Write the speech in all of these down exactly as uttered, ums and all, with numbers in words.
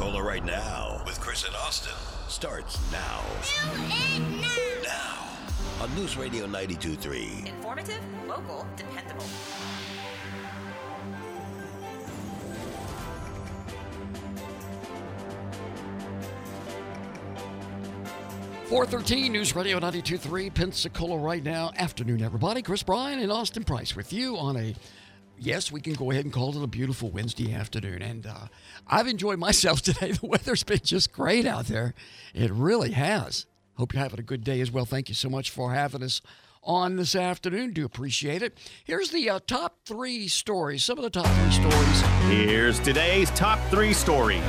Pensacola right now with Chris and Austin starts now. Do it now. Now on News Radio ninety-two point three. Informative, local, dependable. four thirteen News Radio ninety-two point three, Pensacola right now. Afternoon, everybody. Chris Bryan and Austin Price with you on a, yes, we can go ahead and call it a beautiful Wednesday afternoon. And uh, I've enjoyed myself today. The weather's been just great out there. It really has. Hope you're having a good day as well. Thank you so much for having us on this afternoon. Do appreciate it. Here's the uh, top three stories, some of the top three stories. Here's today's top three stories.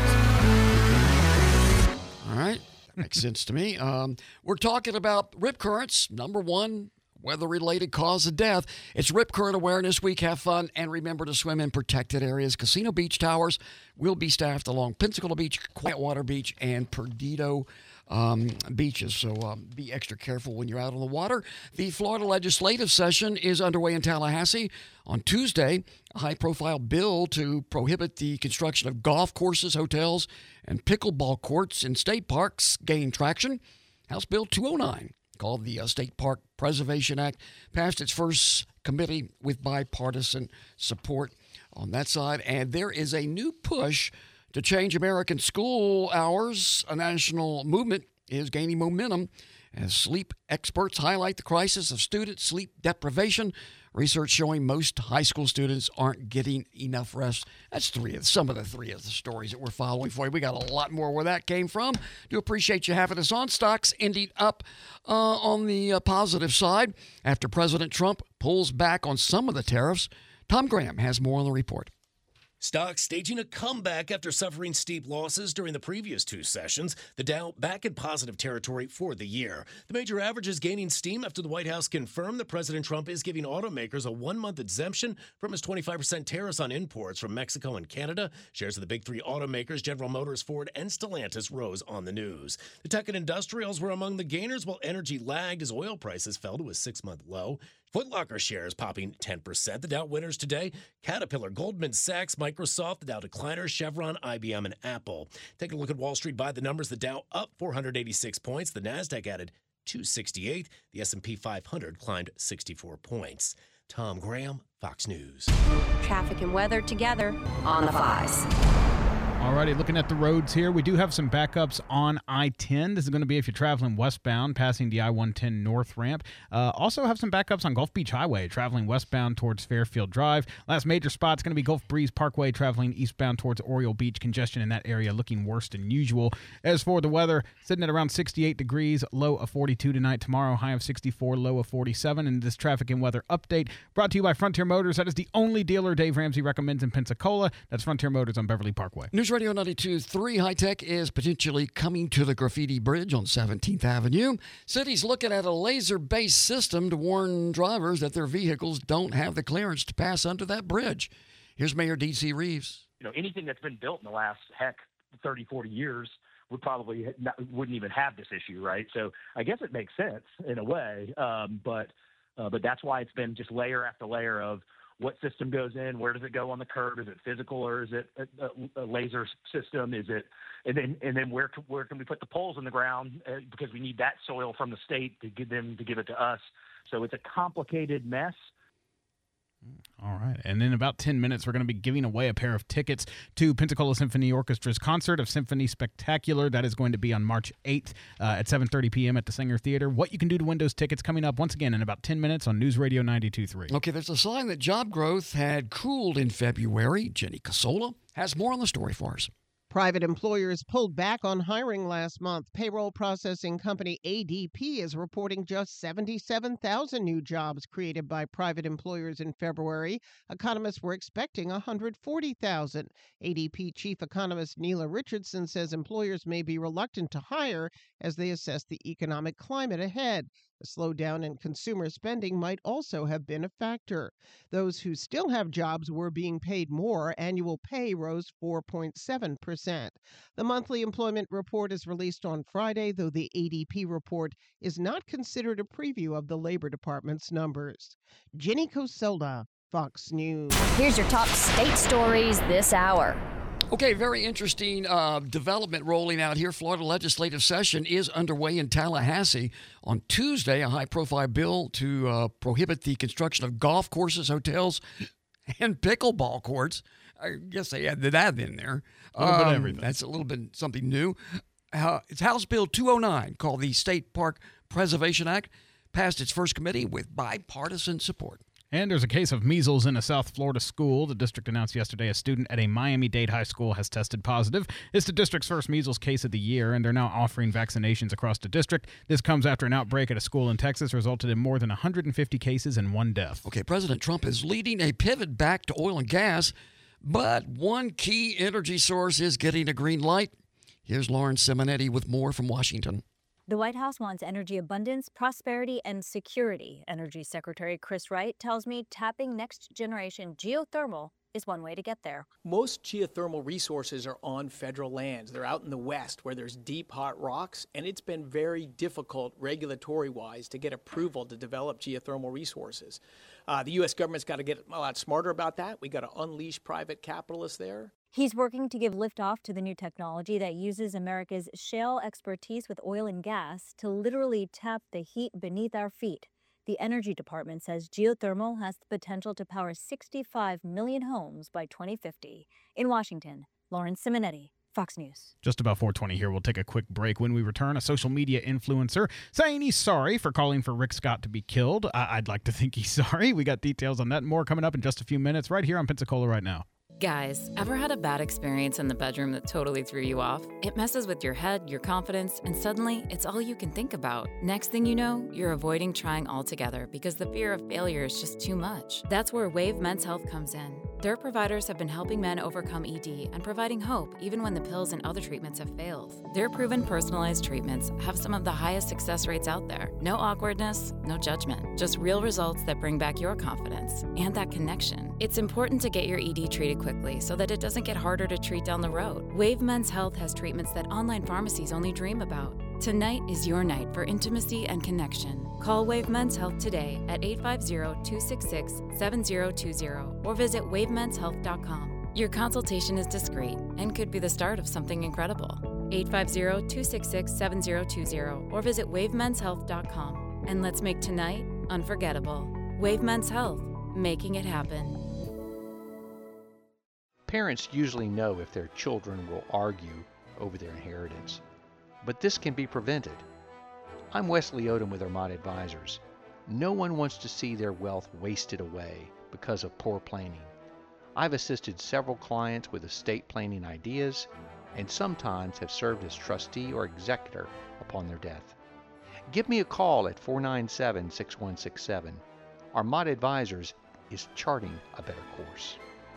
All right. Makes sense to me. Um, we're talking about rip currents. Number one, weather-related cause of death. It's Rip Current Awareness Week. Have fun and remember to swim in protected areas. Casino Beach Towers will be staffed along Pensacola Beach, Quietwater Beach, and Perdido um, beaches. So um, be extra careful when you're out on the water. The Florida legislative session is underway in Tallahassee. On Tuesday, a high-profile bill to prohibit the construction of golf courses, hotels, and pickleball courts in state parks gained traction. House Bill two oh nine, called the uh, State Park Preservation Act, passed its first committee with bipartisan support on that side. And there is a new push to change American school hours. A national movement is gaining momentum as sleep experts highlight the crisis of student sleep deprivation. Research showing most high school students aren't getting enough rest. That's three of some of the three of the stories that we're following for you. We got a lot more where that came from. Do appreciate you having us on. Stocks ending up uh, on the uh, positive side after President Trump pulls back on some of the tariffs. Tom Graham has more on the report. Stocks staging a comeback after suffering steep losses during the previous two sessions. The Dow back in positive territory for the year. The major averages gaining steam after the White House confirmed that President Trump is giving automakers a one-month exemption from his twenty-five percent tariffs on imports from Mexico and Canada. Shares of the big three automakers, General Motors, Ford, and Stellantis, rose on the news. The tech and industrials were among the gainers, while energy lagged as oil prices fell to a six-month low. Foot Locker shares popping ten percent. The Dow winners today: Caterpillar, Goldman Sachs, Microsoft. The Dow decliners: Chevron, I B M, and Apple. Take a look at Wall Street by the numbers. The Dow up four hundred eighty-six points. The Nasdaq added two sixty-eight. The S and P five hundred climbed sixty-four points. Tom Graham, Fox News. Traffic and weather together on the Fives. Alrighty, looking at the roads here, we do have some backups on I ten. This is going to be if you're traveling westbound, passing the I one ten north ramp. Uh, also have some backups on Gulf Beach Highway, traveling westbound towards Fairfield Drive. Last major spot is going to be Gulf Breeze Parkway, traveling eastbound towards Oriole Beach. Congestion in that area looking worse than usual. As for the weather, sitting at around sixty-eight degrees, low of forty-two tonight. Tomorrow, high of sixty-four, low of forty-seven. And this traffic and weather update brought to you by Frontier Motors. That is the only dealer Dave Ramsey recommends in Pensacola. That's Frontier Motors on Beverly Parkway. News Radio ninety-two point three High Tech is potentially coming to the Graffiti Bridge on seventeenth Avenue. City's looking at a laser-based system to warn drivers that their vehicles don't have the clearance to pass under that bridge. Here's Mayor D C Reeves. You know, anything that's been built in the last, heck, thirty, forty years would probably not, wouldn't even have this issue, right? So I guess it makes sense in a way, um, but uh, but that's why it's been just layer after layer of what system goes in, where does it go on the curb? Is it physical or is it a, a laser system? Is it, and then and then where where can we put the poles in the ground uh, because we need that soil from the state to give them to give it to us. So it's a complicated mess. All right. And in about ten minutes, we're going to be giving away a pair of tickets to Pensacola Symphony Orchestra's Concert of Symphony Spectacular. That is going to be on March eighth uh, at seven thirty p.m. at the Singer Theater. What you can do to win those tickets coming up once again in about ten minutes on News Radio ninety-two point three. Okay, there's a sign that job growth had cooled in February. Jenny Casola has more on the story for us. Private employers pulled back on hiring last month. Payroll processing company A D P is reporting just seventy-seven thousand new jobs created by private employers in February. Economists were expecting one hundred forty thousand. A D P chief economist Neela Richardson says employers may be reluctant to hire as they assess the economic climate ahead. A slowdown in consumer spending might also have been a factor. Those who still have jobs were being paid more. Annual pay rose four point seven percent. The monthly employment report is released on Friday, though the A D P report is not considered a preview of the Labor Department's numbers. Jenny Coselda, Fox News. Here's your top state stories this hour. Okay, very interesting uh, development rolling out here. Florida legislative session is underway in Tallahassee. On Tuesday, a high-profile bill to uh, prohibit the construction of golf courses, hotels, and pickleball courts. I guess they added that in there. A little bit of Um, everything. That's a little bit something new. Uh, it's House Bill two oh nine, called the State Park Preservation Act, passed its first committee with bipartisan support. And there's a case of measles in a South Florida school. The district announced yesterday a student at a Miami-Dade high school has tested positive. It's the district's first measles case of the year, and they're now offering vaccinations across the district. This comes after an outbreak at a school in Texas resulted in more than one hundred fifty cases and one death. Okay, President Trump is leading a pivot back to oil and gas, but one key energy source is getting a green light. Here's Lauren Simonetti with more from Washington. The White House wants energy abundance, prosperity, and security. Energy Secretary Chris Wright tells me tapping next-generation geothermal is one way to get there. Most geothermal resources are on federal lands. They're out in the west where there's deep, hot rocks, and it's been very difficult regulatory-wise to get approval to develop geothermal resources. Uh, the U S government's got to get a lot smarter about that. We got to unleash private capitalists there. He's working to give liftoff to the new technology that uses America's shale expertise with oil and gas to literally tap the heat beneath our feet. The Energy Department says geothermal has the potential to power sixty-five million homes by twenty fifty. In Washington, Lauren Simonetti, Fox News. Just about four twenty here. We'll take a quick break. When we return, a social media influencer saying he's sorry for calling for Rick Scott to be killed. I- I'd like to think he's sorry. We got details on that and more coming up in just a few minutes right here on Pensacola Right Now. Guys, ever had a bad experience in the bedroom that totally threw you off? It messes with your head, your confidence, and suddenly it's all you can think about. Next thing you know, you're avoiding trying altogether because the fear of failure is just too much. That's where Wave Men's Health comes in. Their providers have been helping men overcome E D and providing hope even when the pills and other treatments have failed. Their proven personalized treatments have some of the highest success rates out there. No awkwardness, no judgment, just real results that bring back your confidence and that connection. It's important to get your E D treated quickly so that it doesn't get harder to treat down the road. Wave Men's Health has treatments that online pharmacies only dream about. Tonight is your night for intimacy and connection. Call Wave Men's Health today at eight five zero, two six six, seven zero two zero or visit wave mens health dot com. Your consultation is discreet and could be the start of something incredible. eight five zero, two six six, seven zero two zero or visit wave mens health dot com. And let's make tonight unforgettable. Wave Men's Health, making it happen. Parents usually know if their children will argue over their inheritance, but this can be prevented. I'm Wesley Odom with Armad Advisors. No one wants to see their wealth wasted away because of poor planning. I've assisted several clients with estate planning ideas and sometimes have served as trustee or executor upon their death. Give me a call at four nine seven, six one six seven. Armad Advisors is charting a better course.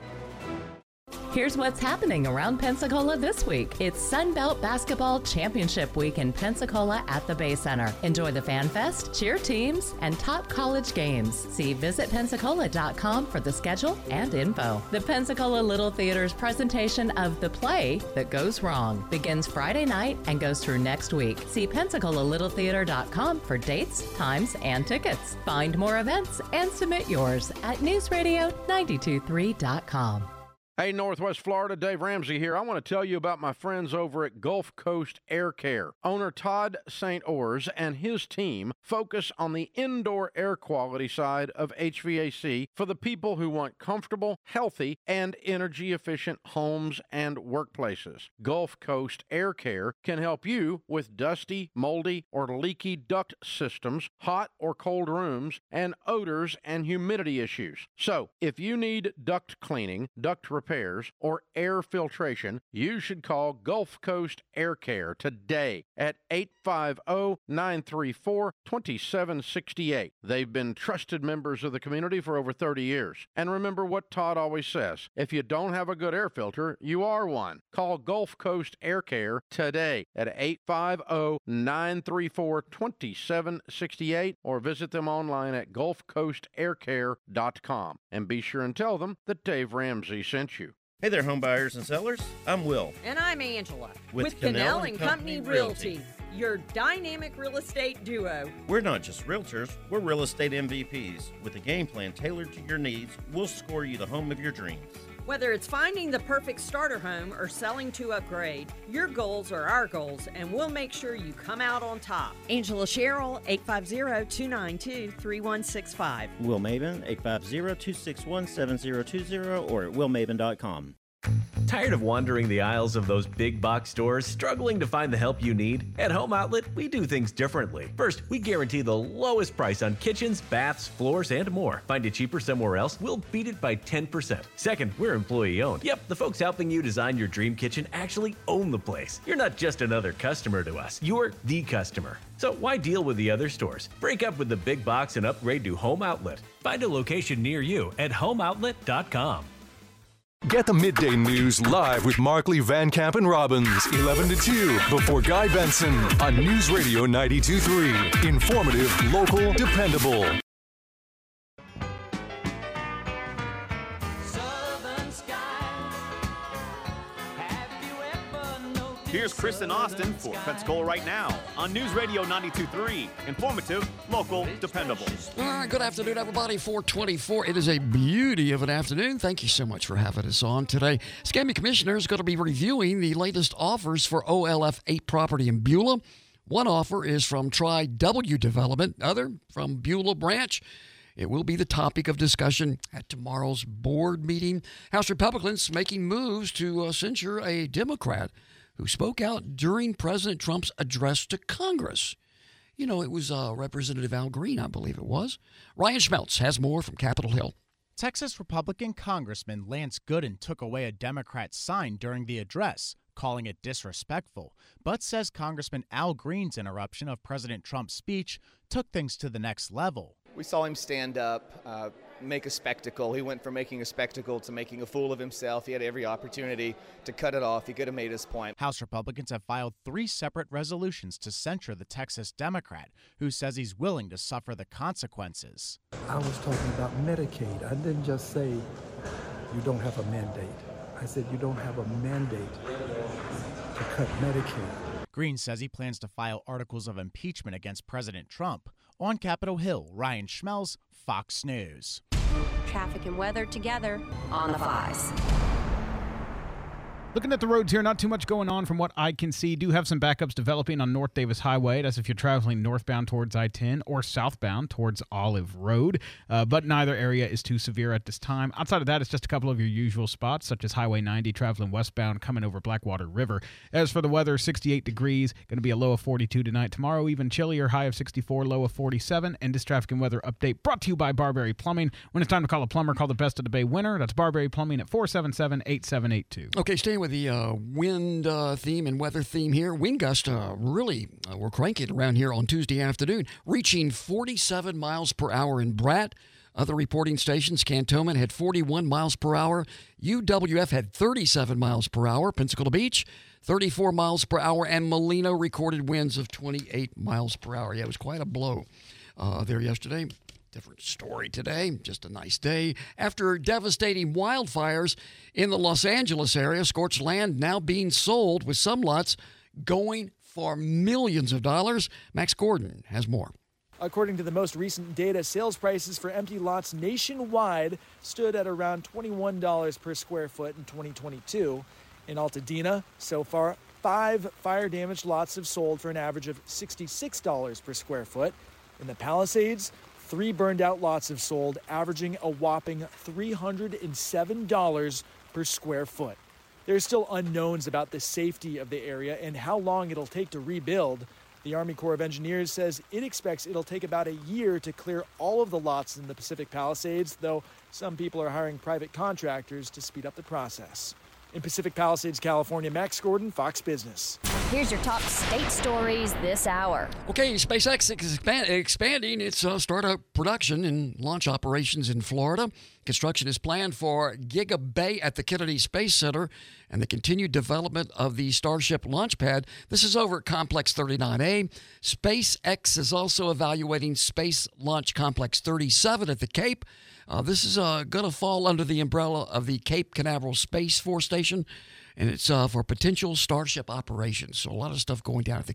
Here's what's happening around Pensacola this week. It's Sunbelt Basketball Championship Week in Pensacola at the Bay Center. Enjoy the Fan Fest, cheer teams, and top college games. See visit pensacola dot com for the schedule and info. The Pensacola Little Theater's presentation of The Play That Goes Wrong begins Friday night and goes through next week. See pensacola little theater dot com for dates, times, and tickets. Find more events and submit yours at news radio nine two three dot com. Hey, Northwest Florida, Dave Ramsey here. I want to tell you about my friends over at Gulf Coast Air Care. Owner Todd Saint Ors and his team focus on the indoor air quality side of H V A C for the people who want comfortable, healthy, and energy-efficient homes and workplaces. Gulf Coast Air Care can help you with dusty, moldy, or leaky duct systems, hot or cold rooms, and odors and humidity issues. So, if you need duct cleaning, duct repair, repairs, or air filtration, you should call Gulf Coast Air Care today at eight five zero, nine three four, two seven six eight. They've been trusted members of the community for over thirty years. And remember what Todd always says, if you don't have a good air filter, you are one. Call Gulf Coast Air Care today at eight five zero, nine three four, two seven six eight or visit them online at gulf coast air care dot com. And be sure and tell them that Dave Ramsey sent you. Hey there, home buyers and sellers. I'm Will. And I'm Angela. With, With Cannell Cannell and and Company Company Realty. Realty, your dynamic real estate duo. We're not just realtors, we're real estate M V Ps. With a game plan tailored to your needs, we'll score you the home of your dreams. Whether it's finding the perfect starter home or selling to upgrade, your goals are our goals, and we'll make sure you come out on top. Angela Sherrill, eight five zero, two nine two, three one six five. Will Maben, eight five zero, two six one, seven zero two zero or at will maben dot com. Tired of wandering the aisles of those big box stores, struggling to find the help you need? At Home Outlet, we do things differently. First, we guarantee the lowest price on kitchens, baths, floors, and more. Find it cheaper somewhere else? We'll beat it by ten percent. Second, we're employee owned. Yep, the folks helping you design your dream kitchen actually own the place. You're not just another customer to us. You're the customer. So why deal with the other stores? Break up with the big box and upgrade to Home Outlet. Find a location near you at home outlet dot com. Get the midday news live with Markley, Van Camp, and Robbins, eleven to two, before Guy Benson on News Radio ninety-two point three. Informative, local, dependable. Here's Kristen Austin for Pensacola Right Now on News Radio ninety-two point three. Informative, local, dependable. All right, good afternoon, everybody. four twenty-four. It is a beauty of an afternoon. Thank you so much for having us on today. SCAMI Commissioner is going to be reviewing the latest offers for O L F eight property in Beulah. One offer is from Tri-W Development, other from Beulah Branch. It will be the topic of discussion at tomorrow's board meeting. House Republicans making moves to uh, censure a Democrat who spoke out during President Trump's address to Congress. You know, it was uh, Representative Al Green, I believe it was. Ryan Schmeltz has more from Capitol Hill. Texas Republican Congressman Lance Gooden took away a Democrat's sign during the address, calling it disrespectful, but says Congressman Al Green's interruption of President Trump's speech took things to the next level. We saw him stand up, uh, make a spectacle. He went from making a spectacle to making a fool of himself. He had every opportunity to cut it off. He could have made his point. House Republicans have filed three separate resolutions to censure the Texas Democrat, who says he's willing to suffer the consequences. I was talking about Medicaid. I didn't just say you don't have a mandate. I said you don't have a mandate to cut Medicaid. Green says he plans to file articles of impeachment against President Trump. On Capitol Hill, Ryan Schmelz, Fox News. Traffic and weather together on the fives. Looking at the roads here, not too much going on from what I can see. Do have some backups developing on North Davis Highway. That's if you're traveling northbound towards I ten or southbound towards Olive Road. Uh, but neither area is too severe at this time. Outside of that, it's just a couple of your usual spots, such as Highway ninety traveling westbound coming over Blackwater River. As for the weather, sixty-eight degrees, going to be a low of forty-two tonight. Tomorrow, even chillier, high of sixty-four, low of forty-seven. And this traffic and weather update brought to you by Barberry Plumbing. When it's time to call a plumber, call the Best of the Bay winner. That's Barberry Plumbing at four seven seven, eight seven eight two. Okay, staying with the uh, wind uh, theme and weather theme here. Wind gusts uh, really uh, were cranking around here on Tuesday afternoon, reaching forty-seven miles per hour in Bratt. Other reporting stations, Cantonment had forty-one miles per hour. U W F had thirty-seven miles per hour. Pensacola Beach, thirty-four miles per hour. And Molino recorded winds of twenty-eight miles per hour. Yeah, it was quite a blow uh, there yesterday. Different story today. Just a nice day. After devastating wildfires in the Los Angeles area, scorched land now being sold with some lots going for millions of dollars. Max Gordon has more. According to the most recent data, sales prices for empty lots nationwide stood at around twenty-one dollars per square foot in twenty twenty-two. In Altadena, so far, five fire-damaged lots have sold for an average of sixty-six dollars per square foot. In the Palisades, three burned-out lots have sold, averaging a whopping three hundred seven dollars per square foot. There are still unknowns about the safety of the area and how long it'll take to rebuild. The Army Corps of Engineers says it expects it'll take about a year to clear all of the lots in the Pacific Palisades, though some people are hiring private contractors to speed up the process. In Pacific Palisades, California, Max Gordon, Fox Business. Here's your top state stories this hour. Okay, SpaceX is expand- expanding its uh, startup production and launch operations in Florida. Construction is planned for Giga Bay at the Kennedy Space Center and the continued development of the Starship launch pad. This is over at Complex thirty-nine A. SpaceX is also evaluating Space Launch Complex thirty-seven at the Cape. Uh, this is uh, going to fall under the umbrella of the Cape Canaveral Space Force Station, and it's uh, for potential Starship operations. So a lot of stuff going down at the Cape.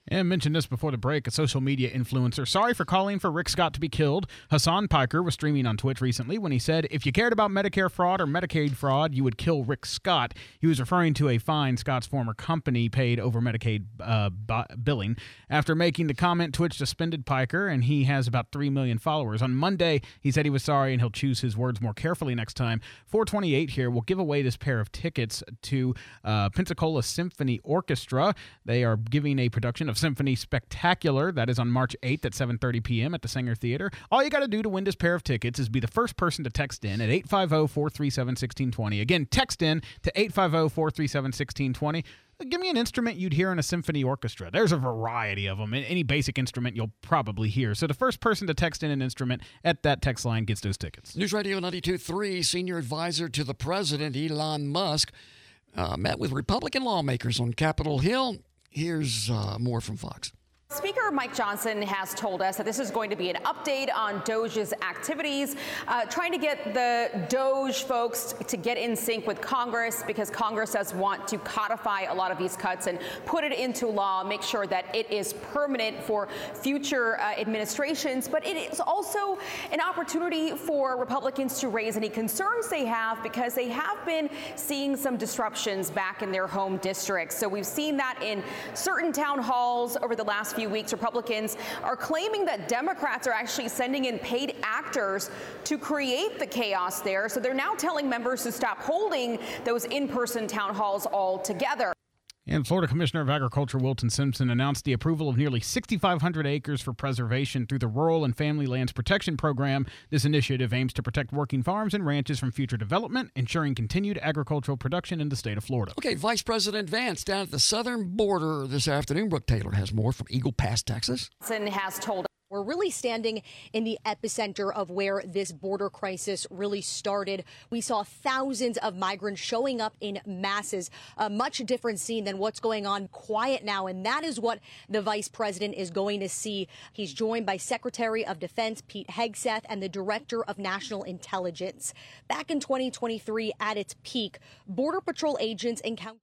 And mentioned this before the break, a social media influencer sorry for calling for Rick Scott to be killed. Hassan Piker was streaming on Twitch recently when he said, if you cared about Medicare fraud or Medicaid fraud, you would kill Rick Scott. He was referring to a fine Scott's former company paid over Medicaid uh, b- billing. After making the comment, Twitch suspended Piker, and he has about three million followers. On Monday, he said he was sorry and he'll choose his words more carefully next time. four twenty-eight here will give away this pair of tickets to uh, Pensacola Symphony Orchestra. They are giving a production of Symphony Spectacular. That is on March eighth at seven thirty p.m. at the Sanger Theater. All you got to do to win this pair of tickets is be the first person to text in at eight five zero, four three seven, one six two zero. Again, text in to eight five zero, four three seven, one six two zero. Give me an instrument you'd hear in a symphony orchestra. There's a variety of them. Any basic instrument you'll probably hear. So the first person to text in an instrument at that text line gets those tickets. News Radio ninety-two point three senior advisor to the president, Elon Musk, uh, met with Republican lawmakers on Capitol Hill. Here's uh, more from Fox. Speaker Mike Johnson has told us that this is going to be an update on Doge's activities, uh, trying to get the Doge folks to get in sync with Congress, because Congress does want to codify a lot of these cuts and put it into law, make sure that it is permanent for future uh, administrations. But it is also an opportunity for Republicans to raise any concerns they have, because they have been seeing some disruptions back in their home districts. So we've seen that in certain town halls over the last few weeks. Republicans are claiming that Democrats are actually sending in paid actors to create the chaos there. So they're now telling members to stop holding those in-person town halls altogether. And Florida Commissioner of Agriculture Wilton Simpson announced the approval of nearly six thousand five hundred acres for preservation through the Rural and Family Lands Protection Program. This initiative aims to protect working farms and ranches from future development, ensuring continued agricultural production in the state of Florida. Okay, Vice President Vance down at the southern border this afternoon. Brooke Taylor has more from Eagle Pass, Texas. Johnson has told We're really standing in the epicenter of where this border crisis really started. We saw thousands of migrants showing up in masses, a much different scene than what's going on quiet now. And that is what the vice president is going to see. He's joined by Secretary of Defense Pete Hegseth and the Director of National Intelligence. Back in twenty twenty-three, at its peak, Border Patrol agents encountered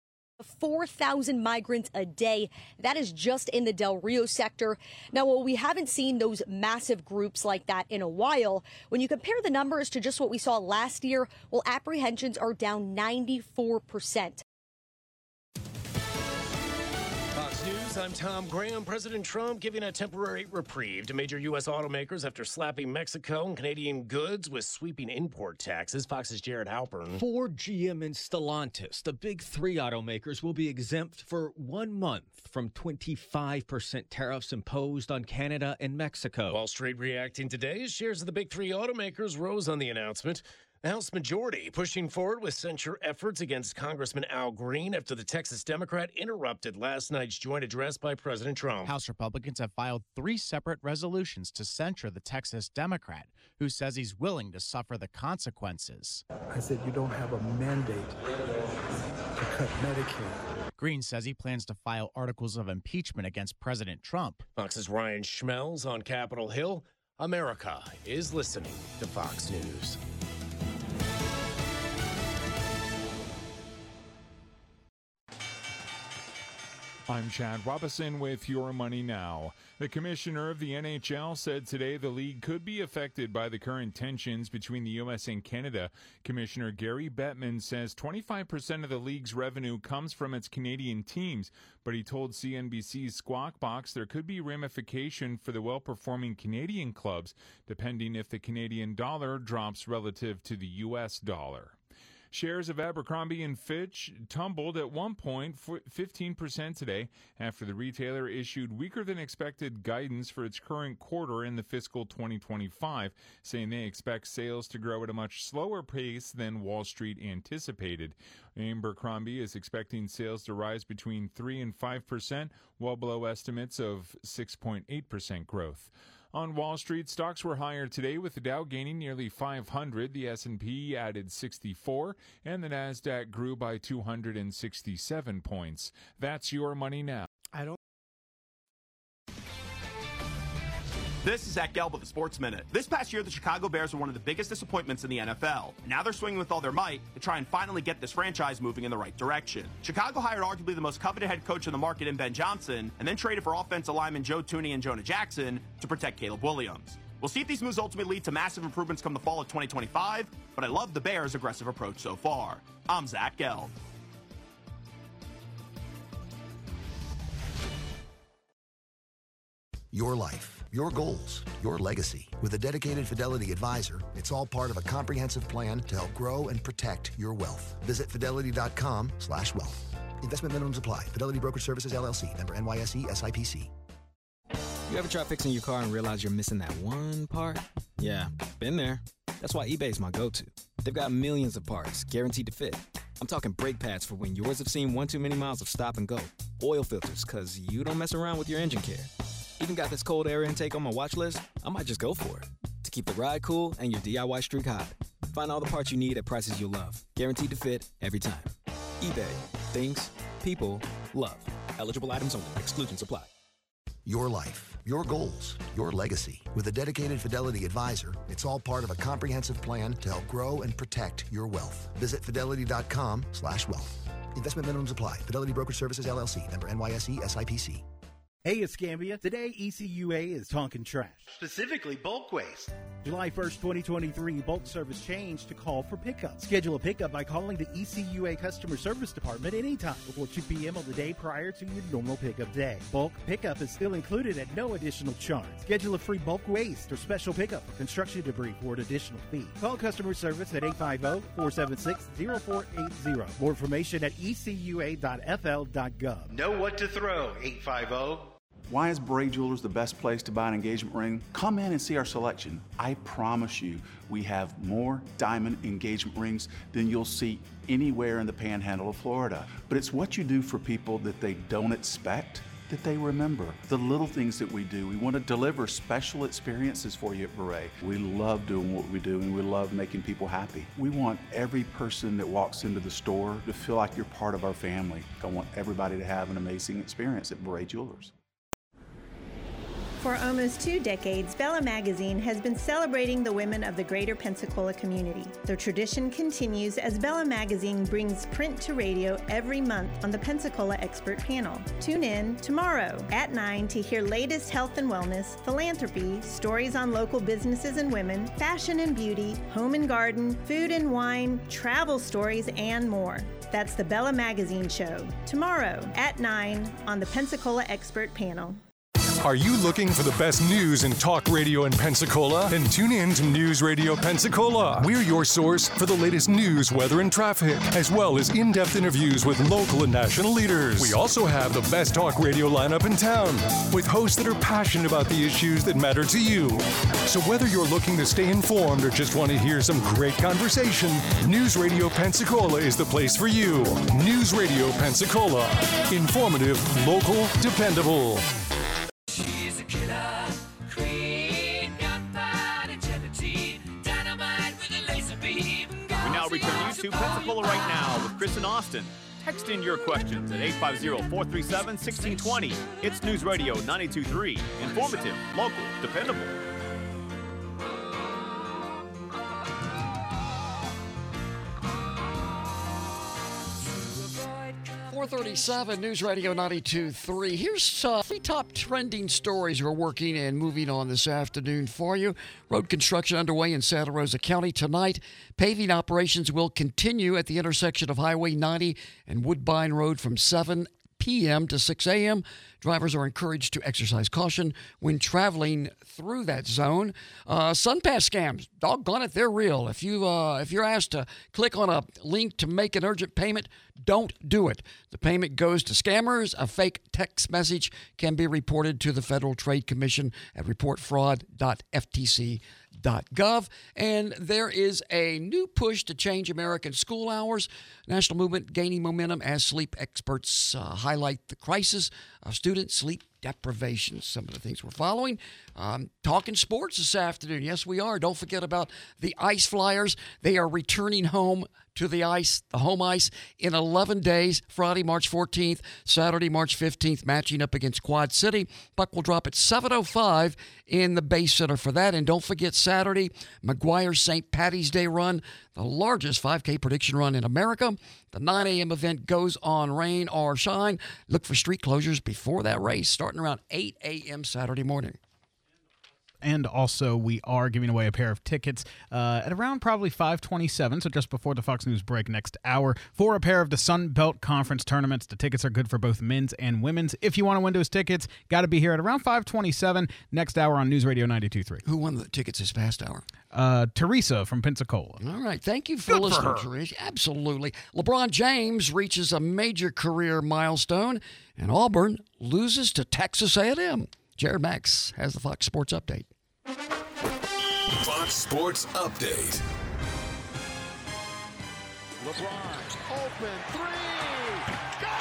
four thousand migrants a day. That is just in the Del Rio sector. Now, while we haven't seen those massive groups like that in a while, when you compare the numbers to just what we saw last year, well, apprehensions are down ninety-four percent. Fox News, I'm Tom Graham. President Trump giving a temporary reprieve to major U S automakers after slapping Mexico and Canadian goods with sweeping import taxes. Fox's Jared Halpern. Ford, G M, and Stellantis, the big three automakers, will be exempt for one month from twenty-five percent tariffs imposed on Canada and Mexico. Wall Street reacting today as shares of the big three automakers rose on the announcement. The House majority pushing forward with censure efforts against Congressman Al Green after the Texas Democrat interrupted last night's joint address by President Trump. House Republicans have filed three separate resolutions to censure the Texas Democrat, who says he's willing to suffer the consequences. I said you don't have a mandate to cut Medicaid. Green says he plans to file articles of impeachment against President Trump. Fox's Ryan Schmelz on Capitol Hill. America is listening to Fox News. I'm Chad Robison with Your Money Now. The commissioner of the N H L said today the league could be affected by the current tensions between the U S and Canada. Commissioner Gary Bettman says twenty-five percent of the league's revenue comes from its Canadian teams, but he told C N B C's Squawk Box there could be ramification for the well-performing Canadian clubs, depending if the Canadian dollar drops relative to the U S dollar. Shares of Abercrombie and Fitch tumbled at one point fifteen percent today after the retailer issued weaker than expected guidance for its current quarter in the fiscal twenty twenty-five, saying they expect sales to grow at a much slower pace than Wall Street anticipated. Abercrombie is expecting sales to rise between three and five percent, well below estimates of six point eight percent growth. On Wall Street, stocks were higher today with the Dow gaining nearly five hundred, the S and P added sixty-four, and the Nasdaq grew by two hundred sixty-seven points. That's Your Money Now. I don't This is Zach Gelb with the Sports Minute. This past year, the Chicago Bears were one of the biggest disappointments in the N F L. Now they're swinging with all their might to try and finally get this franchise moving in the right direction. Chicago hired arguably the most coveted head coach in the market in Ben Johnson, and then traded for offensive linemen Joe Thuney and Jonah Jackson to protect Caleb Williams. We'll see if these moves ultimately lead to massive improvements come the fall of twenty twenty-five, but I love the Bears' aggressive approach so far. I'm Zach Gelb. Your life, your goals, your legacy. With a dedicated Fidelity advisor, it's all part of a comprehensive plan to help grow and protect your wealth. Visit fidelity.com slash wealth. Investment minimums apply. Fidelity Brokerage Services, L L C. Member N Y S E S I P C. You ever try fixing your car and realize you're missing that one part? Yeah, been there. That's why eBay's my go-to. They've got millions of parts, guaranteed to fit. I'm talking brake pads for when yours have seen one too many miles of stop and go. Oil filters, because you don't mess around with your engine care. Even got this cold air intake on my watch list. I might just go for it. To keep the ride cool and your D I Y streak hot. Find all the parts you need at prices you'll love. Guaranteed to fit every time. eBay. Things. People. Love. Eligible items only. Exclusions apply. Your life, your goals, your legacy. With a dedicated Fidelity advisor, it's all part of a comprehensive plan to help grow and protect your wealth. Visit fidelity.com slash wealth. Investment minimums apply. Fidelity Brokerage Services, L L C. Member N Y S E S I P C. Hey, Escambia. Today, E C U A is talking trash. Specifically, bulk waste. July first, twenty twenty-three, bulk service changed to call for pickup. Schedule a pickup by calling the E C U A Customer Service Department anytime before two p.m. on the day prior to your normal pickup day. Bulk pickup is still included at no additional charge. Schedule a free bulk waste or special pickup for construction debris for an additional fee. Call customer service at eight five zero, four seven six, zero four eight zero. More information at e c u a dot f l dot gov. Know what to throw, eight five zero. Why is Beret Jewelers the best place to buy an engagement ring? Come in and see our selection. I promise you, we have more diamond engagement rings than you'll see anywhere in the panhandle of Florida. But it's what you do for people that they don't expect that they remember. The little things that we do. We want to deliver special experiences for you at Beret. We love doing what we do, and we love making people happy. We want every person that walks into the store to feel like you're part of our family. I want everybody to have an amazing experience at Beret Jewelers. For almost two decades, Bella Magazine has been celebrating the women of the greater Pensacola community. The tradition continues as Bella Magazine brings print to radio every month on the Pensacola Expert Panel. Tune in tomorrow at nine to hear latest health and wellness, philanthropy, stories on local businesses and women, fashion and beauty, home and garden, food and wine, travel stories, and more. That's the Bella Magazine Show, tomorrow at nine on the Pensacola Expert Panel. Are you looking for the best news in talk radio in Pensacola? Then tune in to News Radio Pensacola. We're your source for the latest news, weather, and traffic, as well as in-depth interviews with local and national leaders. We also have the best talk radio lineup in town, with hosts that are passionate about the issues that matter to you. So whether you're looking to stay informed or just want to hear some great conversation, News Radio Pensacola is the place for you. News Radio Pensacola. Informative, local, dependable. She's a killer queen, gunfighter, gelatine, dynamite with a laser beam. We now return you to Pensacola Right Now with Chris and Austin. Text in your questions at eight five zero, four three seven, one six two zero. It's News Radio ninety-two point three. Informative, local, dependable. four thirty-seven News Radio ninety-two point three. Here's uh, three top trending stories we're working and moving on this afternoon for you. Road construction underway in Santa Rosa County tonight. Paving operations will continue at the intersection of Highway ninety and Woodbine Road from seven p.m. to six a.m. Drivers are encouraged to exercise caution when traveling through that zone. Uh, SunPass scams, doggone it, they're real. If, you, uh, if you're asked to click on a link to make an urgent payment, don't do it. The payment goes to scammers. A fake text message can be reported to the Federal Trade Commission at report fraud dot f t c dot gov. And there is a new push to change American school hours. National movement gaining momentum as sleep experts uh, highlight the crisis of student sleep deprivation. Some of the things we're following. Um, talking sports this afternoon. Yes, we are. Don't forget about the Ice Flyers. They are returning home to the ice, the home ice, in eleven days, Friday, March fourteenth, Saturday, March fifteenth, matching up against Quad City. Puck will drop at seven oh five in the Bay Center for that. And don't forget Saturday, McGuire Saint Patty's Day run, the largest five K prediction run in America. The nine a.m. event goes on rain or shine. Look for street closures before that race, starting around eight a.m. Saturday morning. And also, we are giving away a pair of tickets uh, at around probably five twenty-seven, so just before the Fox News break next hour, for a pair of the Sun Belt Conference tournaments. The tickets are good for both men's and women's. If you want to win those tickets, got to be here at around five twenty-seven next hour on News Radio ninety-two point three. Who won the tickets this past hour? Uh, Teresa from Pensacola. All right. Thank you for Good listening, for her. Teresa. Absolutely. LeBron James reaches a major career milestone, and Auburn loses to Texas A and M. Jared Max has the Fox Sports Update. Fox Sports Update. LeBron, open three,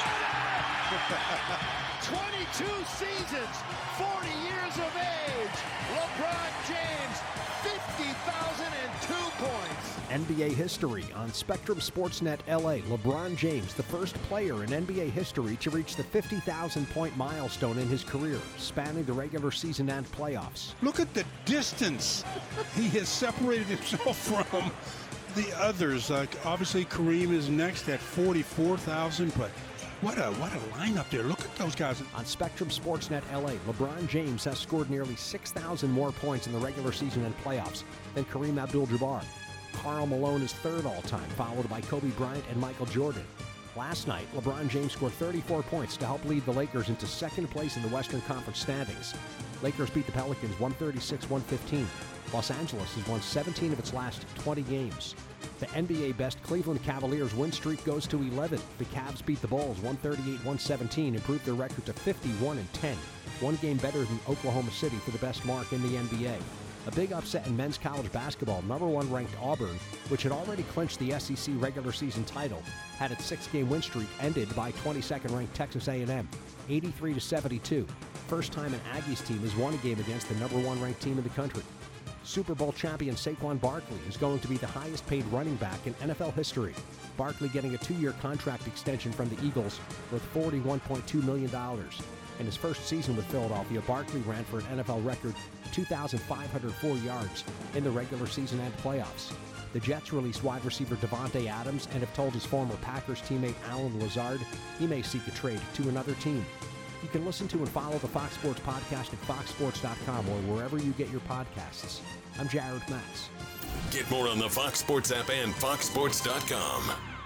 got it! twenty-two seasons, forty years of age. LeBron James, fifty thousand two points. N B A history on Spectrum Sportsnet L A. LeBron James, the first player in N B A history to reach the fifty thousand point milestone in his career, spanning the regular season and playoffs. Look at the distance he has separated himself from the others. Uh, obviously, Kareem is next at forty-four thousand, but what a what a lineup there. Look at those guys. On Spectrum Sportsnet L A, LeBron James has scored nearly six thousand more points in the regular season and playoffs than Kareem Abdul-Jabbar. Karl Malone is third all-time, followed by Kobe Bryant and Michael Jordan. Last night, LeBron James scored thirty-four points to help lead the Lakers into second place in the Western Conference standings. Lakers beat the Pelicans one thirty-six one fifteen. Los Angeles has won seventeen of its last twenty games. The N B A best Cleveland Cavaliers win streak goes to eleven. The Cavs beat the Bulls one thirty-eight one seventeen, improved their record to fifty-one and ten. One game better than Oklahoma City for the best mark in the N B A. A big upset in men's college basketball. Number one ranked Auburn, which had already clinched the S E C regular season title, had its six-game win streak ended by twenty-second ranked Texas A and M, eighty-three to seventy-two. First time an Aggies team has won a game against the number one ranked team in the country. Super Bowl champion Saquon Barkley is going to be the highest paid running back in N F L history. Barkley getting a two-year contract extension from the Eagles worth forty-one point two million dollars. In his first season with Philadelphia, Barkley ran for an N F L record two thousand five hundred four yards in the regular season and playoffs. The Jets released wide receiver Devontae Adams and have told his former Packers teammate Alan Lazard he may seek a trade to another team. You can listen to and follow the Fox Sports Podcast at fox sports dot com or wherever you get your podcasts. I'm Jared Max. Get more on the Fox Sports app and fox sports dot com.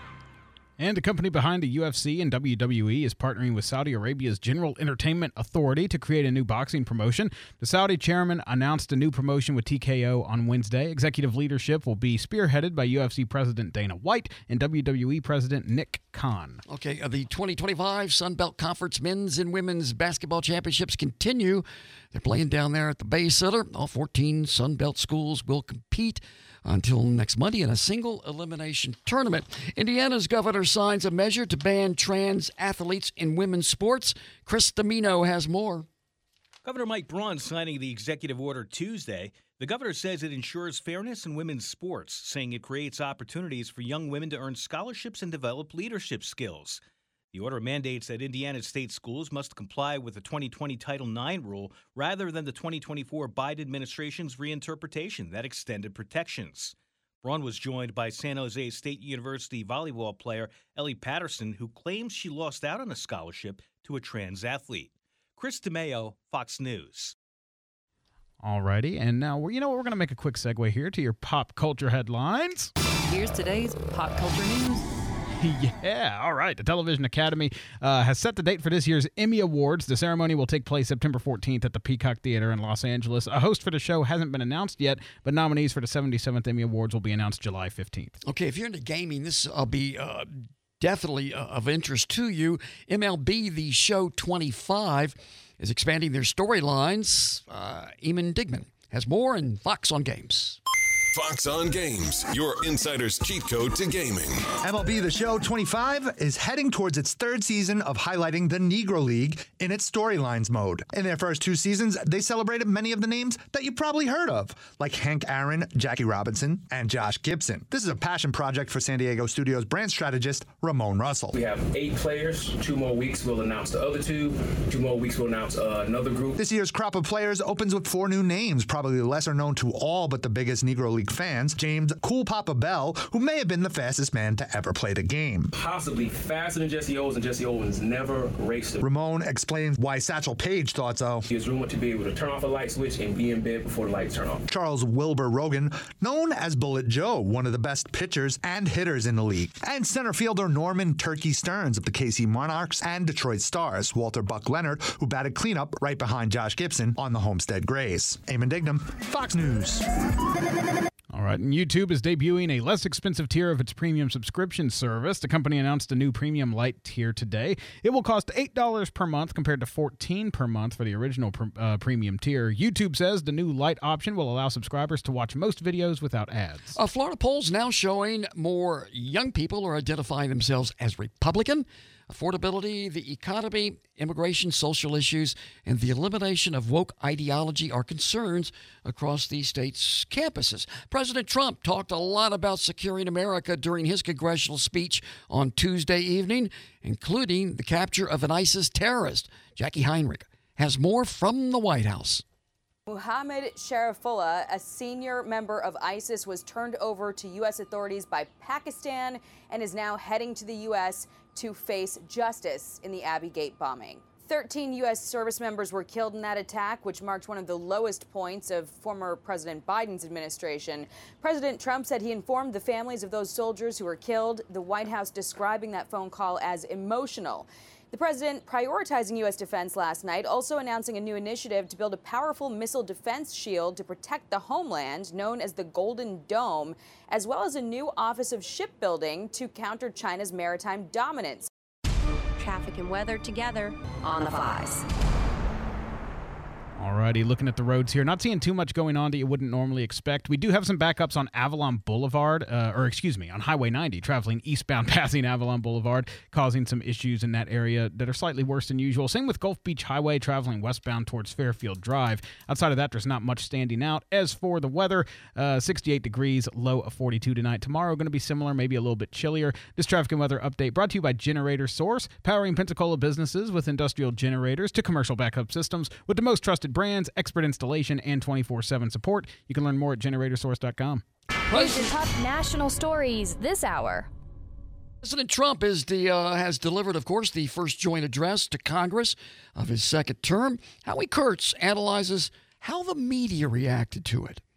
And the company behind the U F C and W W E is partnering with Saudi Arabia's General Entertainment Authority to create a new boxing promotion. The Saudi chairman announced a new promotion with T K O on Wednesday. Executive leadership will be spearheaded by U F C President Dana White and W W E President Nick Khan. Okay, uh, the twenty twenty-five Sun Belt Conference men's and women's basketball championships continue. They're playing down there at the Bay Center. All fourteen Sun Belt schools will compete until next Monday in a single elimination tournament. Indiana's governor signs a measure to ban trans athletes in women's sports. Chris Domino has more. Governor Mike Braun signing the executive order Tuesday. The governor says it ensures fairness in women's sports, saying it creates opportunities for young women to earn scholarships and develop leadership skills. The order mandates that Indiana state schools must comply with the twenty twenty Title nine rule rather than the twenty twenty-four Biden administration's reinterpretation that extended protections. Braun was joined by San Jose State University volleyball player Ellie Patterson, who claims she lost out on a scholarship to a trans athlete. Chris DeMeo, Fox News. Alrighty, and now, well, you know what, we're going to make a quick segue here to your pop culture headlines. Here's today's pop culture news. Yeah, all right. The Television Academy uh, has set the date for this year's Emmy Awards. The ceremony will take place September fourteenth at the Peacock Theater in Los Angeles. A host for the show hasn't been announced yet, but nominees for the seventy-seventh Emmy Awards will be announced July fifteenth. Okay, if you're into gaming, this will be uh, definitely uh, of interest to you. M L B The Show twenty-five is expanding their storylines. Uh, Eamon Digman has more in Fox on Games. Fox on Games, your insider's cheat code to gaming. M L B The Show twenty-five is heading towards its third season of highlighting the Negro League in its storylines mode. In their first two seasons, they celebrated many of the names that you probably heard of, like Hank Aaron, Jackie Robinson, and Josh Gibson. This is a passion project for San Diego Studios brand strategist Ramon Russell. We have eight players. Two more weeks, we'll announce the other two. Two more weeks, we'll announce uh, another group. This year's crop of players opens with four new names, probably lesser known to all but the biggest Negro League fans. James Cool Papa Bell, who may have been the fastest man to ever play the game. Possibly faster than Jesse Owens, and Jesse Owens never raced him. Ramon explains why Satchel Paige thought so. He is rumored to be able to turn off a light switch and be in bed before the lights turn off. Charles Wilbur Rogan, known as Bullet Joe, one of the best pitchers and hitters in the league. And center fielder Norman Turkey Stearns of the K C Monarchs and Detroit Stars. Walter Buck Leonard, who batted cleanup right behind Josh Gibson on the Homestead Grays. Eamon Dignam, Fox News. All right, and YouTube is debuting a less expensive tier of its premium subscription service. The company announced a new premium light tier today. It will cost eight dollars per month compared to fourteen dollars per month for the original pr- uh, premium tier. YouTube says the new light option will allow subscribers to watch most videos without ads. A Florida poll's now showing more young people are identifying themselves as Republican. Affordability, the economy, immigration, social issues, and the elimination of woke ideology are concerns across the state's campuses. President Trump talked a lot about securing America during his congressional speech on Tuesday evening, including the capture of an ISIS terrorist. Jackie Heinrich has more from the White House. Mohammed Sharifullah, a senior member of ISIS, was turned over to U S authorities by Pakistan and is now heading to the U S to face justice in the Abbey Gate bombing. thirteen U S service members were killed in that attack, which marked one of the lowest points of former President Biden's administration. President Trump said he informed the families of those soldiers who were killed, the White House describing that phone call as emotional. The president prioritizing U S defense last night, also announcing a new initiative to build a powerful missile defense shield to protect the homeland, known as the Golden Dome, as well as a new Office of Shipbuilding to counter China's maritime dominance. Traffic and weather together on the fives. Alrighty, looking at the roads here, not seeing too much going on that you wouldn't normally expect. We do have some backups on Avalon Boulevard, uh, or excuse me, on Highway ninety, traveling eastbound passing Avalon Boulevard, causing some issues in that area that are slightly worse than usual. Same with Gulf Beach Highway, traveling westbound towards Fairfield Drive. Outside of that, there's not much standing out. As for the weather, uh, sixty-eight degrees, low of forty-two tonight. Tomorrow going to be similar, maybe a little bit chillier. This traffic and weather update brought to you by Generator Source, powering Pensacola businesses with industrial generators to commercial backup systems with the most trusted brands, expert installation, and twenty-four seven support. You can learn more at generator source dot com. Here's the top national stories this hour. President Trump is the, uh, has delivered, of course, the first joint address to Congress of his second term. Howie Kurtz analyzes how the media reacted to it.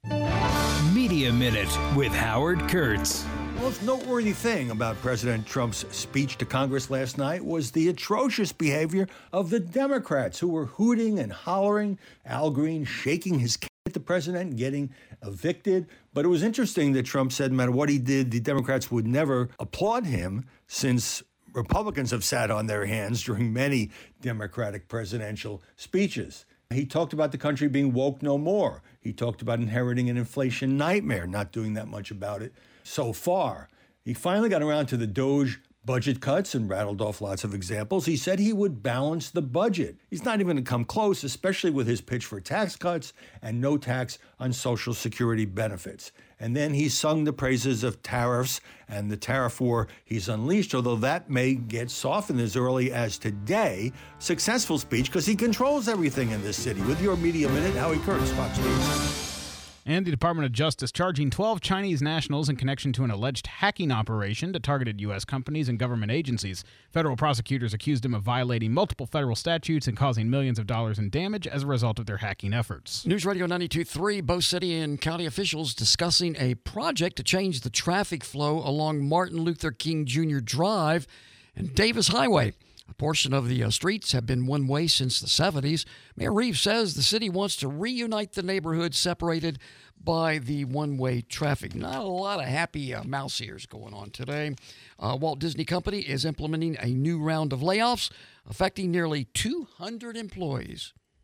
Media Minute with Howard Kurtz. The most noteworthy thing about President Trump's speech to Congress last night was the atrocious behavior of the Democrats, who were hooting and hollering, Al Green shaking his cane at the president and getting evicted. But it was interesting that Trump said no matter what he did, the Democrats would never applaud him, since Republicans have sat on their hands during many Democratic presidential speeches. He talked about the country being woke no more. He talked about inheriting an inflation nightmare, not doing that much about it so far. He finally got around to the DOGE budget cuts and rattled off lots of examples. He said he would balance the budget. He's not even going to come close, especially with his pitch for tax cuts and no tax on Social Security benefits. And then he sung the praises of tariffs and the tariff war he's unleashed, although that may get softened as early as today. Successful speech because he controls everything in this city. With your Media Minute, Howie Kurtz, Fox News. And the Department of Justice charging twelve Chinese nationals in connection to an alleged hacking operation that targeted U S companies and government agencies. Federal prosecutors accused him of violating multiple federal statutes and causing millions of dollars in damage as a result of their hacking efforts. News Radio ninety-two point three, both city and county officials discussing a project to change the traffic flow along Martin Luther King Junior Drive and Davis Highway. A portion of the uh, streets have been one-way since the seventies. Mayor Reeves says the city wants to reunite the neighborhood separated by the one-way traffic. Not a lot of happy uh, mouse ears going on today. Uh, Walt Disney Company is implementing a new round of layoffs affecting nearly two hundred employees.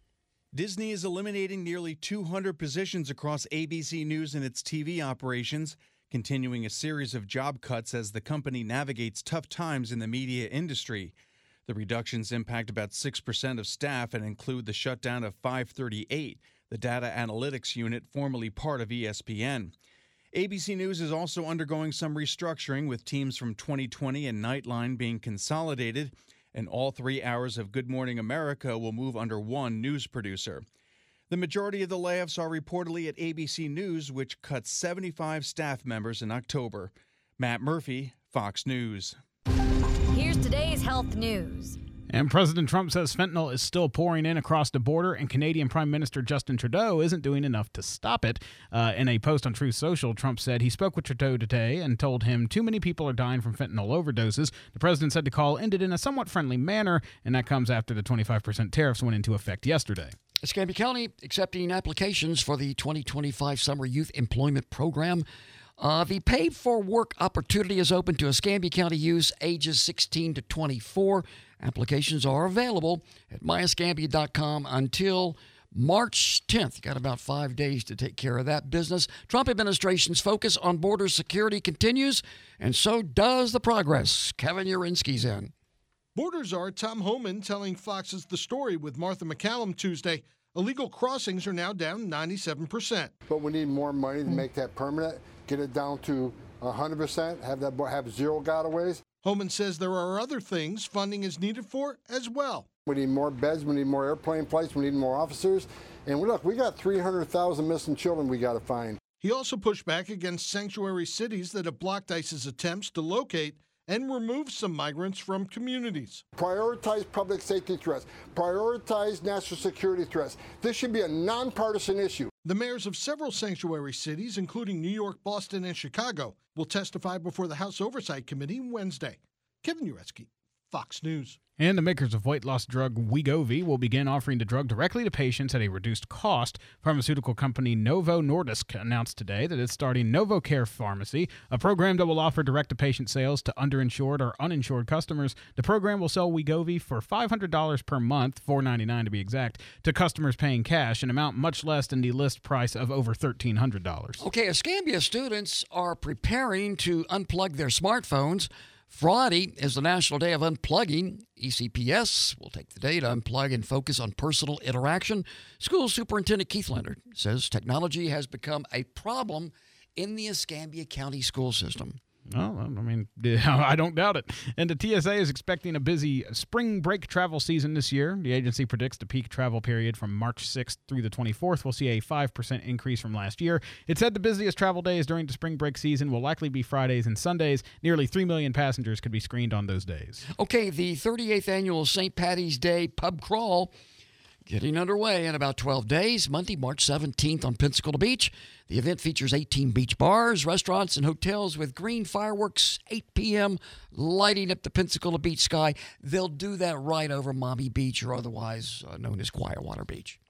Disney is eliminating nearly two hundred positions across A B C News and its T V operations, continuing a series of job cuts as the company navigates tough times in the media industry. The reductions impact about six percent of staff and include the shutdown of five thirty-eight, the data analytics unit formerly part of E S P N. A B C News is also undergoing some restructuring, with teams from twenty twenty and Nightline being consolidated, and all three hours of Good Morning America will move under one news producer. The majority of the layoffs are reportedly at A B C News, which cut seventy-five staff members in October. Matt Murphy, Fox News. Here's today's health news. And President Trump says fentanyl is still pouring in across the border, and Canadian Prime Minister Justin Trudeau isn't doing enough to stop it. Uh, in a post on Truth Social, Trump said he spoke with Trudeau today and told him too many people are dying from fentanyl overdoses. The president said the call ended in a somewhat friendly manner, and that comes after the twenty-five percent tariffs went into effect yesterday. Escambia County accepting applications for the twenty twenty-five Summer Youth Employment Program. Uh, the Pay for Work opportunity is open to Escambia County youths ages sixteen to twenty-four. Applications are available at my escambia dot com until March tenth. You got about five days to take care of that business. Trump administration's focus on border security continues, and so does the progress. Kevin Urinsky's in. Border czar Tom Homan telling Fox's The Story with Martha McCallum Tuesday. Illegal crossings are now down ninety-seven percent. But we need more money to make that permanent, get it down to one hundred percent, have that have zero gotaways. Homan says there are other things funding is needed for as well. We need more beds, we need more airplane flights, we need more officers. And look, we got three hundred thousand missing children we got to find. He also pushed back against sanctuary cities that have blocked ICE's attempts to locate and remove some migrants from communities. Prioritize public safety threats. Prioritize national security threats. This should be a nonpartisan issue. The mayors of several sanctuary cities, including New York, Boston, and Chicago, will testify before the House Oversight Committee Wednesday. Kevin Uretsky, Fox News. And the makers of weight loss drug Wegovy will begin offering the drug directly to patients at a reduced cost. Pharmaceutical company Novo Nordisk announced today that it's starting NovoCare Pharmacy, a program that will offer direct-to-patient sales to underinsured or uninsured customers. The program will sell Wegovy for five hundred dollars per month, four dollars and ninety-nine cents to be exact, to customers paying cash, an amount much less than the list price of over one thousand three hundred dollars. Okay, Escambia students are preparing to unplug their smartphones. Friday is the National Day of Unplugging. E C P S will take the day to unplug and focus on personal interaction. School Superintendent Keith Leonard says technology has become a problem in the Escambia County school system. Well, I mean, I don't doubt it. And the T S A is expecting a busy spring break travel season this year. The agency predicts the peak travel period from March sixth through the twenty-fourth will see a five percent increase from last year. It said the busiest travel days during the spring break season will likely be Fridays and Sundays. Nearly three million passengers could be screened on those days. Okay, the thirty-eighth annual Saint Patty's Day pub crawl getting underway in about twelve days, Monday, March seventeenth on Pensacola Beach. The event features eighteen beach bars, restaurants, and hotels with green fireworks, eight p.m., lighting up the Pensacola Beach sky. They'll do that right over Mommy Beach, or otherwise uh, known as Quietwater Beach.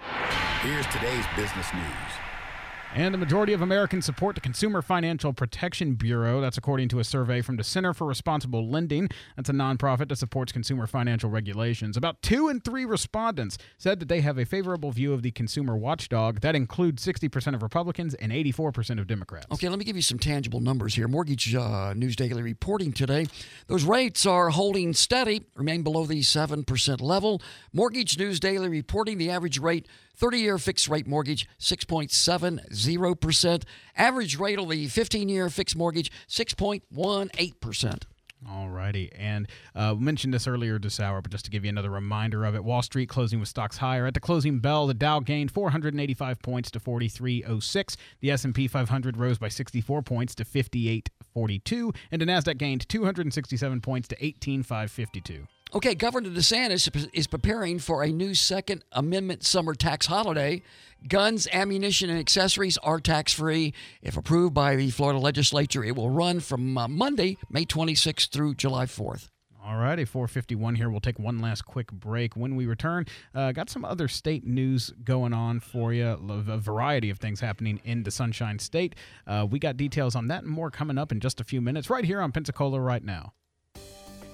Here's today's business news. And the majority of Americans support the Consumer Financial Protection Bureau. That's according to a survey from the Center for Responsible Lending. That's a nonprofit that supports consumer financial regulations. About two in three respondents said that they have a favorable view of the consumer watchdog. That includes sixty percent of Republicans and eighty-four percent of Democrats. Okay, let me give you some tangible numbers here. Mortgage uh, News Daily reporting today. Those rates are holding steady, remain below the seven percent level. Mortgage News Daily reporting the average rate thirty-year fixed-rate mortgage, six point seven zero percent. Average rate on the fifteen-year fixed mortgage, six point one eight percent. All righty. And uh, we mentioned this earlier this hour, but just to give you another reminder of it, Wall Street closing with stocks higher. At the closing bell, the Dow gained four hundred eighty-five points to forty-three oh six. The S and P five hundred rose by sixty-four points to fifty-eight forty-two. And the NASDAQ gained two hundred sixty-seven points to eighteen five fifty-two. Okay, Governor DeSantis is preparing for a new Second Amendment summer tax holiday. Guns, ammunition, and accessories are tax-free. If approved by the Florida legislature, it will run from uh, Monday, May twenty-sixth through July fourth. All righty, four fifty-one here. We'll take one last quick break. When we return, uh, got some other state news going on for you, a variety of things happening in the Sunshine State. Uh, we got details on that and more coming up in just a few minutes right here on Pensacola Right Now.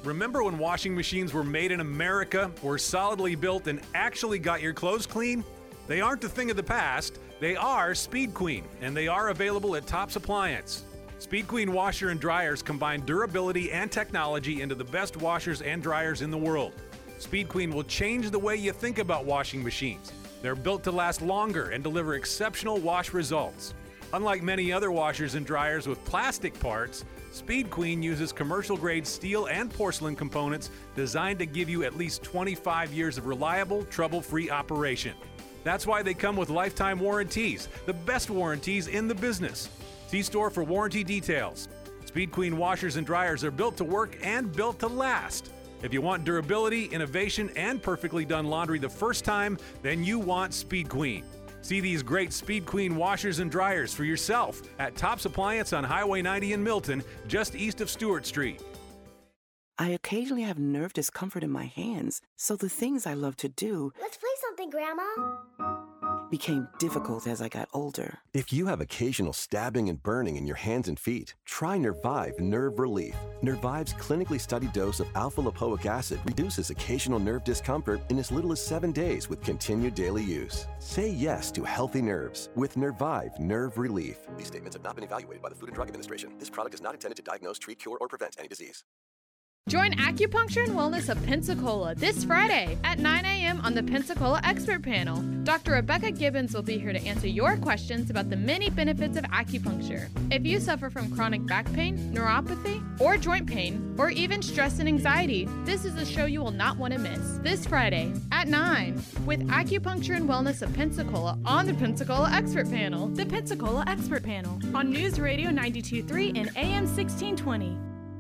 Remember when washing machines were made in America, were solidly built, and actually got your clothes clean? They aren't a thing of the past. They are Speed Queen, and they are available at Tops Appliance. Speed Queen washer and dryers combine durability and technology into the best washers and dryers in the world. Speed Queen will change the way you think about washing machines. They're built to last longer and deliver exceptional wash results. Unlike many other washers and dryers with plastic parts, Speed Queen uses commercial-grade steel and porcelain components designed to give you at least twenty-five years of reliable, trouble-free operation. That's why they come with lifetime warranties, the best warranties in the business. See store for warranty details. Speed Queen washers and dryers are built to work and built to last. If you want durability, innovation, and perfectly done laundry the first time, then you want Speed Queen. See these great Speed Queen washers and dryers for yourself at Tops Appliance on Highway ninety in Milton, just east of Stewart Street. I occasionally have nerve discomfort in my hands, so the things I love to do Let's play something, Grandma. became difficult as I got older. If you have occasional stabbing and burning in your hands and feet, try Nervive Nerve Relief. Nervive's clinically studied dose of alpha-lipoic acid reduces occasional nerve discomfort in as little as seven days with continued daily use. Say yes to healthy nerves with Nervive Nerve Relief. These statements have not been evaluated by the Food and Drug Administration. This product is not intended to diagnose, treat, cure, or prevent any disease. Join Acupuncture and Wellness of Pensacola this Friday at nine a.m. on the Pensacola Expert Panel. Doctor Rebecca Gibbons will be here to answer your questions about the many benefits of acupuncture. If you suffer from chronic back pain, neuropathy, or joint pain, or even stress and anxiety, this is a show you will not want to miss. This Friday at nine with Acupuncture and Wellness of Pensacola on the Pensacola Expert Panel. The Pensacola Expert Panel on News Radio ninety-two point three and A M sixteen twenty.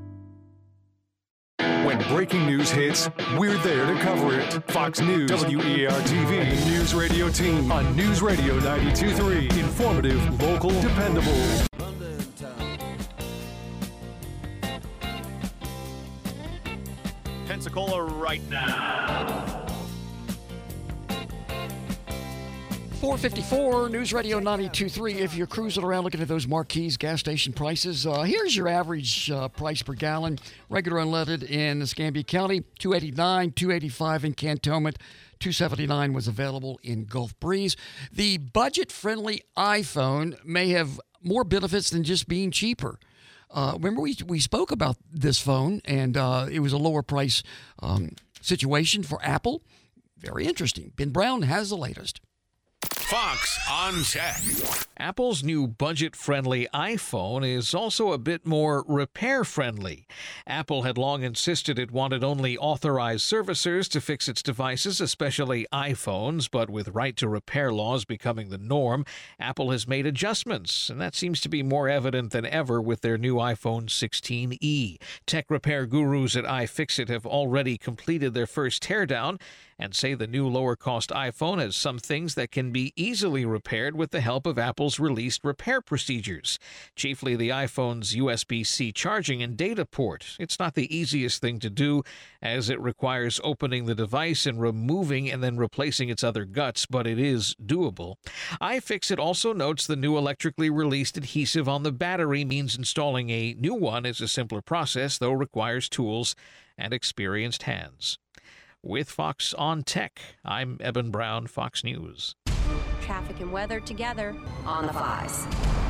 When breaking news hits, we're there to cover it. Fox News, W E A R T V, News Radio Team on News Radio ninety-two point three. Informative, local, dependable. Pensacola right now. four fifty-four, News Radio ninety-two point three. If you're cruising around looking at those Marquis gas station prices, uh, here's your average uh, price per gallon. Regular unleaded in Escambia County, two eighty-nine, two eighty-five in Cantonment, two seventy-nine was available in Gulf Breeze. The budget-friendly iPhone may have more benefits than just being cheaper. Uh, remember, we we spoke about this phone, and uh, it was a lower price um, situation for Apple. Very interesting. Ben Brown has the latest. Fox on Tech. Apple's new budget-friendly iPhone is also a bit more repair-friendly. Apple had long insisted it wanted only authorized servicers to fix its devices, especially iPhones, but with right-to-repair laws becoming the norm, Apple has made adjustments, and that seems to be more evident than ever with their new iPhone sixteen e. Tech repair gurus at iFixit have already completed their first teardown and say the new lower-cost iPhone has some things that can be easily repaired with the help of Apple's released repair procedures, chiefly the iPhone's U S B C charging and data port. It's not the easiest thing to do, as it requires opening the device and removing and then replacing its other guts, but it is doable. iFixit also notes the new electrically released adhesive on the battery means installing a new one is a simpler process, though requires tools and experienced hands. With Fox on Tech, I'm Eben Brown, Fox News. Traffic and weather together on the Fives.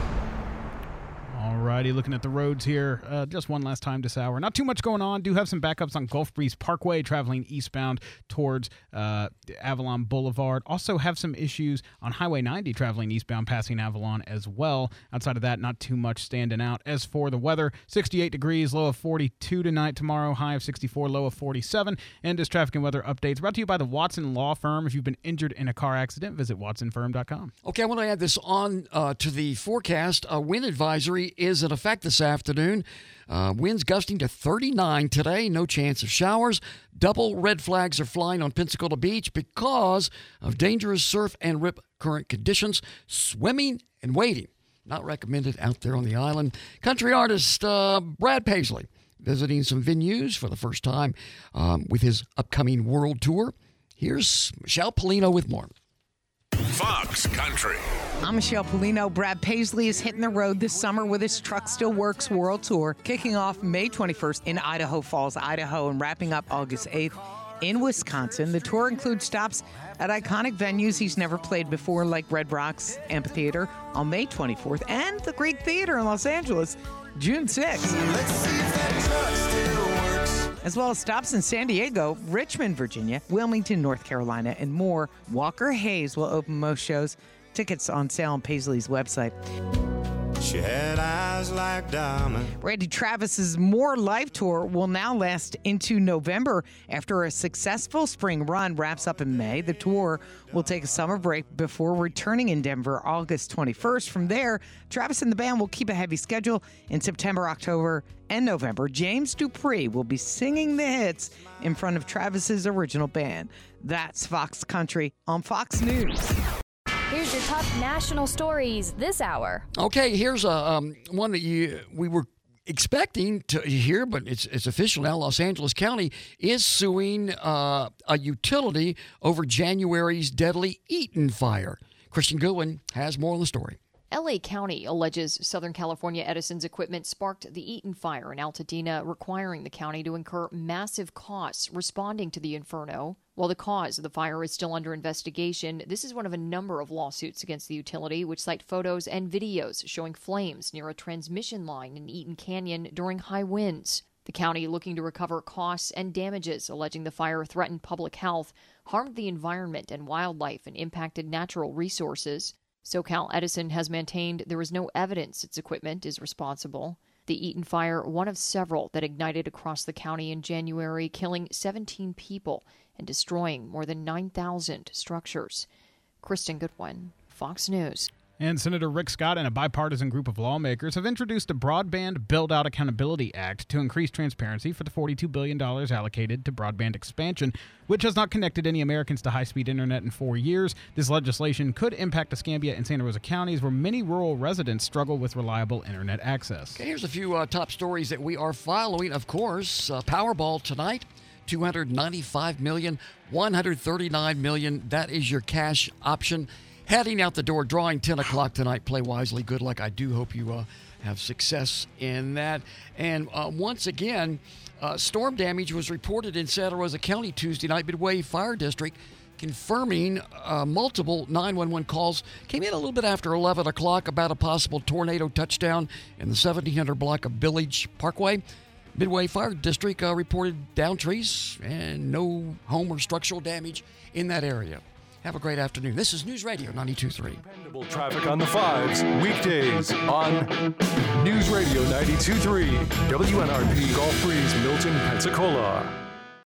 All righty, looking at the roads here, uh, just one last time this hour. Not too much going on. Do have some backups on Gulf Breeze Parkway, traveling eastbound towards uh, Avalon Boulevard. Also have some issues on Highway ninety, traveling eastbound, passing Avalon as well. Outside of that, not too much standing out. As for the weather, sixty-eight degrees, low of forty-two tonight, tomorrow, high of sixty-four, low of forty-seven. And as traffic and weather updates, brought to you by the Watson Law Firm. If you've been injured in a car accident, visit watson firm dot com. Okay, I want to add this on uh, to the forecast. A wind advisory is in effect this afternoon. Uh, winds gusting to thirty-nine today. No chance of showers. Double red flags are flying on Pensacola Beach because of dangerous surf and rip current conditions. Swimming and wading not recommended out there on the island. Country artist uh, Brad Paisley visiting some venues for the first time um, with his upcoming world tour. Here's Michelle Polino with more. Fox Country. I'm Michelle Polino. Brad Paisley is hitting the road this summer with his Truck Still Works World Tour, kicking off May twenty-first in Idaho Falls, Idaho, and wrapping up August eighth in Wisconsin. The tour includes stops at iconic venues he's never played before, like Red Rocks Amphitheater on May twenty-fourth and the Greek Theater in Los Angeles, June sixth. As well as stops in San Diego, Richmond, Virginia, Wilmington, North Carolina, and more. Walker Hayes will open most shows. Tickets on sale on Paisley's website. She had eyes like diamonds. Randy Travis's More Life Tour will now last into November. After a successful spring run wraps up in May, the tour will take a summer break before returning in Denver August twenty-first. From there, Travis and the band will keep a heavy schedule in September, October, and November. James Dupree will be singing the hits in front of Travis's original band. That's Fox Country on Fox News. Here's your top national stories this hour. Okay, here's a um, one that you we were expecting to hear, but it's it's official now. Los Angeles County is suing uh, a utility over January's deadly Eaton fire. Christian Goodwin has more on the story. L A County alleges Southern California Edison's equipment sparked the Eaton fire in Altadena, requiring the county to incur massive costs responding to the inferno. While the cause of the fire is still under investigation, this is one of a number of lawsuits against the utility, which cite photos and videos showing flames near a transmission line in Eaton Canyon during high winds. The county looking to recover costs and damages, alleging the fire threatened public health, harmed the environment and wildlife, and impacted natural resources. SoCal Edison has maintained there is no evidence its equipment is responsible. The Eaton fire, one of several that ignited across the county in January, killing seventeen people and destroying more than nine thousand structures. Kristen Goodwin, Fox News. And Senator Rick Scott and a bipartisan group of lawmakers have introduced a Broadband Build-Out Accountability Act to increase transparency for the forty-two billion dollars allocated to broadband expansion, which has not connected any Americans to high-speed internet in four years. This legislation could impact Escambia and Santa Rosa counties, where many rural residents struggle with reliable internet access. Okay, here's a few uh, top stories that we are following. Of course, uh, Powerball tonight, two hundred ninety-five million dollars, one hundred thirty-nine million dollars. That is your cash option. Heading out the door, drawing ten o'clock tonight. Play wisely. Good luck. I do hope you uh, have success in that. And uh, once again, uh, storm damage was reported in Santa Rosa County Tuesday night. Midway Fire District confirming uh, multiple nine one one calls. Came in a little bit after eleven o'clock about a possible tornado touchdown in the seventeen hundred block of Village Parkway. Midway Fire District uh, reported down trees and no home or structural damage in that area. Have a great afternoon. This is News Radio ninety-two point three. Dependable traffic on the fives, weekdays on News Radio ninety-two point three, W N R P, Gulf Breeze, Milton, Pensacola.